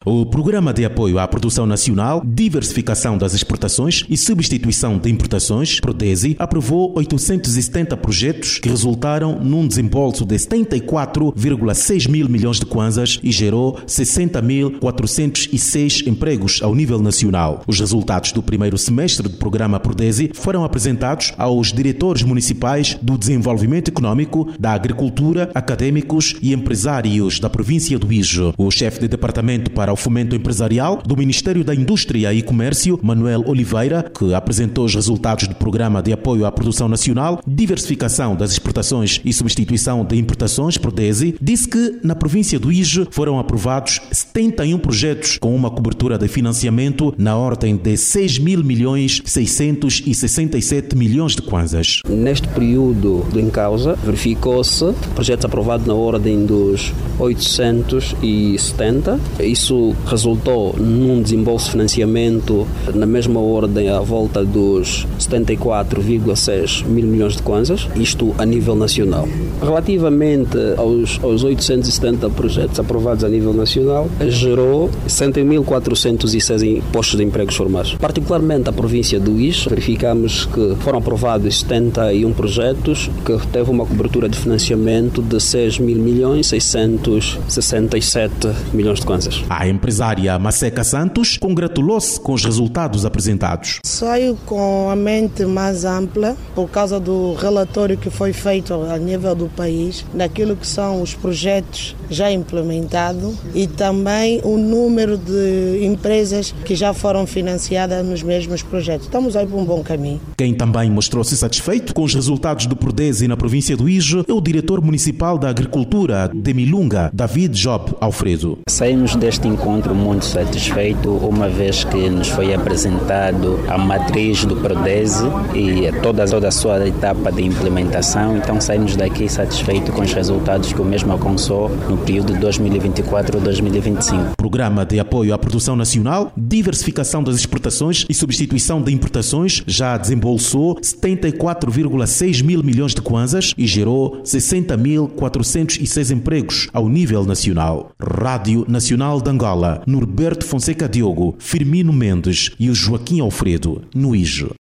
O Programa de Apoio à Produção Nacional, Diversificação das Exportações e Substituição de Importações, PRODESI, aprovou 870 projetos que resultaram num desembolso de 74,6 mil milhões de kwanzas e gerou 60.406 empregos ao nível nacional. Os resultados do primeiro semestre do Programa PRODESI foram apresentados aos diretores municipais do Desenvolvimento Econômico, da Agricultura, acadêmicos e empresários da província do Ijo. O chefe de departamento para o Fomento Empresarial do Ministério da Indústria e Comércio, Manuel Oliveira, que apresentou os resultados do Programa de Apoio à Produção Nacional, Diversificação das Exportações e Substituição de Importações, PRODESI, disse que na província do Ijo foram aprovados 71 projetos com uma cobertura de financiamento na ordem de 6.667 milhões de kwanzas. Neste período em causa, verificou-se projetos aprovados na ordem dos 870. Isso resultou num desembolso de financiamento na mesma ordem à volta dos 74,6 mil milhões de kwanzas, isto a nível nacional. Relativamente aos 870 projetos aprovados a nível nacional, gerou 60.406 postos de empregos formais. Particularmente a província do Ijo, verificamos que foram aprovados 71 projetos que teve uma cobertura de financiamento de 6.667 milhões de kwanzas. A empresária Maseca Santos congratulou-se com os resultados apresentados. Saio com a mente mais ampla por causa do relatório que foi feito a nível do país, daquilo que são os projetos já implementados e também o número de empresas que já foram financiadas nos mesmos projetos. Estamos aí por um bom caminho. Quem também mostrou-se satisfeito com os resultados do PRODESI na província do Ijo é o diretor municipal da Agricultura de Milunga, David Job Alfredo. Saímos deste encontro muito satisfeito, uma vez que nos foi apresentado a matriz do PRODESI e toda a sua etapa de implementação. Então saímos daqui satisfeitos com os resultados que o mesmo alcançou no período de 2024-2025. Programa de Apoio à Produção Nacional, Diversificação das Exportações e Substituição de Importações já desembolsou 74,6 mil milhões de kwanzas e gerou 60.406 empregos ao nível nacional. Rádio Nacional de Angola, Norberto Fonseca Diogo, Firmino Mendes e o Joaquim Alfredo, no Ijo.